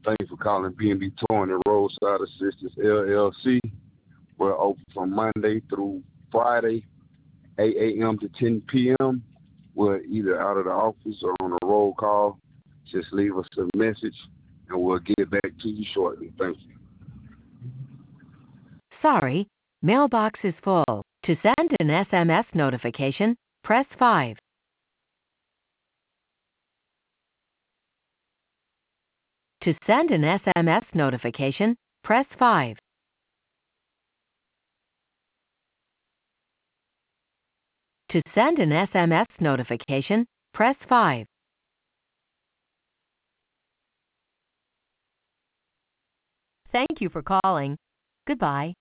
Thank you for calling B&B Towing and Roadside Assistance LLC. We're open from Monday through Friday, 8 a.m. to 10 p.m. We're either out of the office or on a roll call. Just leave us a message, and we'll get back to you shortly. Thank you. Sorry, mailbox is full. To send an SMS notification, press 5. To send an SMS notification, press 5. To send an SMS notification, press 5. Thank you for calling. Goodbye.